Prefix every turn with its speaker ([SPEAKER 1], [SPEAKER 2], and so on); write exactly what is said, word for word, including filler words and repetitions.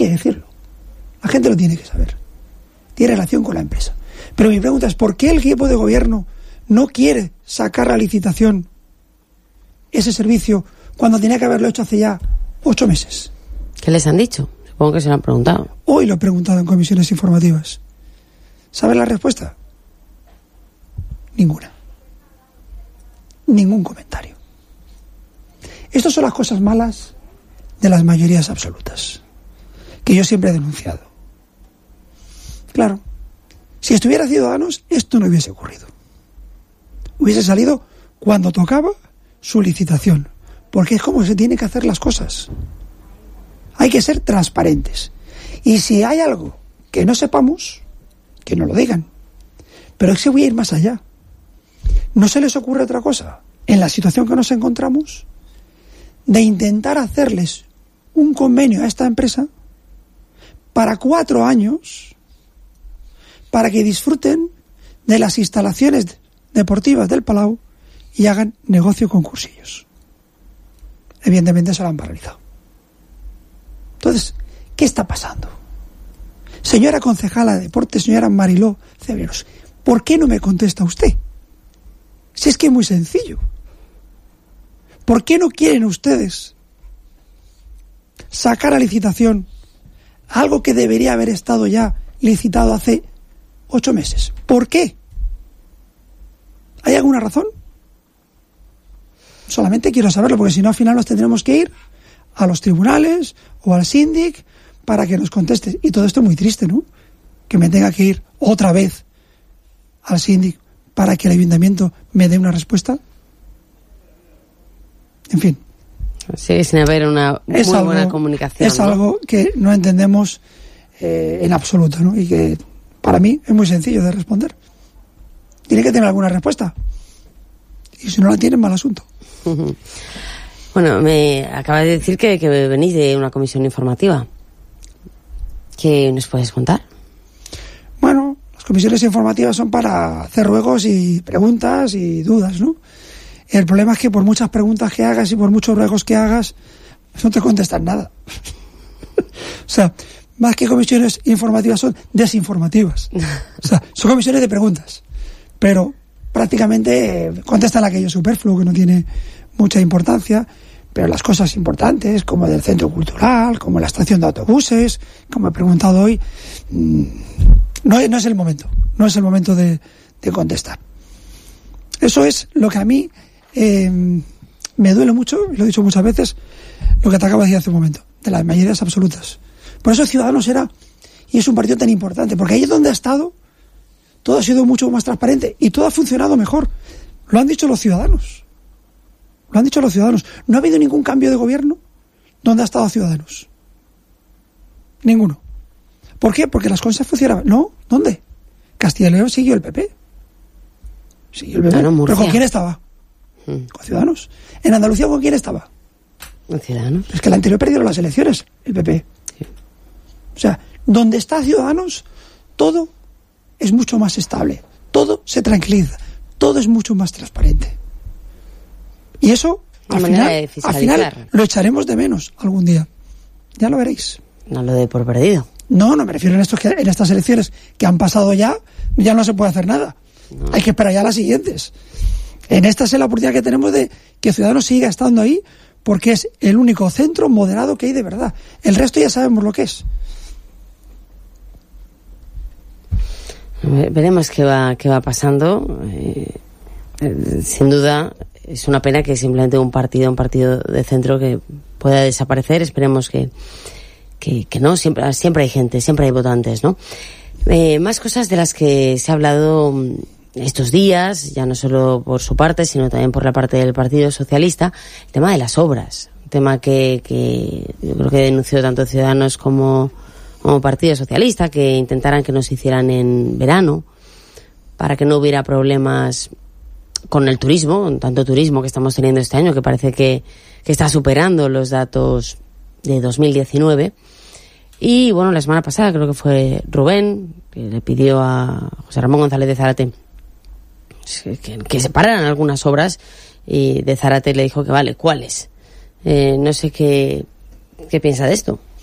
[SPEAKER 1] que decirlo. La gente lo tiene que saber. Tiene relación con la empresa. Pero mi pregunta es, ¿por qué el equipo de gobierno no quiere sacar a licitación ese servicio cuando tenía que haberlo hecho hace ya ocho meses?
[SPEAKER 2] ¿Qué les han dicho? Supongo que se lo han preguntado.
[SPEAKER 1] Hoy lo he preguntado en comisiones informativas. ¿Sabes la respuesta? Ninguna. Ningún comentario. Estas son las cosas malas de las mayorías absolutas, que yo siempre he denunciado. Claro, si estuviera Ciudadanos, esto no hubiese ocurrido. Hubiese salido cuando tocaba su licitación, porque es como se tienen que hacer las cosas. Hay que ser transparentes. Y si hay algo que no sepamos, que no lo digan. Pero es que voy a ir más allá. ¿No se les ocurre otra cosa? En la situación que nos encontramos, de intentar hacerles un convenio a esta empresa para cuatro años, para que disfruten de las instalaciones deportivas del Palau y hagan negocio con cursillos. Evidentemente se lo han paralizado. Entonces, ¿qué está pasando? Señora concejala de Deportes, señora Mariló Cebreros, ¿por qué no me contesta usted? Si es que es muy sencillo. ¿Por qué no quieren ustedes sacar a licitación algo que debería haber estado ya licitado hace ocho meses? ¿Por qué? ¿Hay alguna razón? Solamente quiero saberlo, porque si no al final nos tendremos que ir a los tribunales o al síndic para que nos conteste. Y todo esto es muy triste, ¿no? Que me tenga que ir otra vez al síndic para que el ayuntamiento me dé una respuesta. En fin.
[SPEAKER 2] Sigue sin haber una muy
[SPEAKER 1] algo,
[SPEAKER 2] buena comunicación.
[SPEAKER 1] Es
[SPEAKER 2] ¿no?
[SPEAKER 1] algo que no entendemos eh, en absoluto, ¿no? Y que para mí es muy sencillo de responder. Tiene que tener alguna respuesta. Y si no la tienen, mal asunto.
[SPEAKER 2] Uh-huh. Bueno, me acabas de decir que, que venís de una comisión informativa. ¿Qué nos puedes contar?
[SPEAKER 1] Bueno, las comisiones informativas son para hacer ruegos y preguntas y dudas, ¿no? El problema es que por muchas preguntas que hagas y por muchos ruegos que hagas, no te contestan nada. O sea, más que comisiones informativas son desinformativas. O sea, son comisiones de preguntas. Pero prácticamente contestan aquello superfluo que no tiene mucha importancia, pero las cosas importantes, como del centro cultural, como la estación de autobuses, como he preguntado hoy, no, no es el momento, no es el momento de, de contestar. Eso es lo que a mí eh, me duele mucho, y lo he dicho muchas veces, lo que te acabo de decir hace un momento, de las mayorías absolutas. Por eso Ciudadanos era, y es un partido tan importante, porque ahí es donde ha estado, todo ha sido mucho más transparente y todo ha funcionado mejor. Lo han dicho los ciudadanos. Lo han dicho los ciudadanos. No ha habido ningún cambio de gobierno donde ha estado Ciudadanos. Ninguno. ¿Por qué? Porque las cosas funcionaban. No, ¿dónde? Castilla y León siguió el P P. Siguió el P P.
[SPEAKER 2] Claro,
[SPEAKER 1] ¿pero con quién estaba?
[SPEAKER 2] Hmm.
[SPEAKER 1] Con Ciudadanos. ¿En Andalucía con quién estaba?
[SPEAKER 2] Con Ciudadanos.
[SPEAKER 1] Es que el anterior perdieron las elecciones, el P P.
[SPEAKER 2] Sí.
[SPEAKER 1] O sea, donde está Ciudadanos, todo es mucho más estable. Todo se tranquiliza. Todo es mucho más transparente. Y eso, al final, al final, lo echaremos de menos algún día. Ya lo veréis.
[SPEAKER 2] No lo dé por perdido.
[SPEAKER 1] No, no me refiero en, estos que, en estas elecciones que han pasado ya, ya no se puede hacer nada. No. Hay que esperar ya a las siguientes. En esta es la oportunidad que tenemos de que Ciudadanos siga estando ahí, porque es el único centro moderado que hay de verdad. El resto ya sabemos lo que es.
[SPEAKER 2] Veremos qué va, qué va pasando. Eh, eh, sin duda, es una pena que simplemente un partido, un partido de centro que pueda desaparecer. Esperemos que, que, que no. Siempre, siempre hay gente, siempre hay votantes, ¿no? Eh, más cosas de las que se ha hablado estos días, ya no solo por su parte, sino también por la parte del Partido Socialista, el tema de las obras. Un tema que, que yo creo que denunció tanto Ciudadanos como como Partido Socialista, que intentaran que nos hicieran en verano para que no hubiera problemas con el turismo, tanto turismo que estamos teniendo este año, que parece que, que está superando los datos de dos mil diecinueve. Y bueno, la semana pasada creo que fue Rubén, que le pidió a José Ramón González de Zárate que, que se pararan algunas obras, y de Zárate le dijo que vale, ¿cuáles? Eh, no sé qué, qué piensa de esto.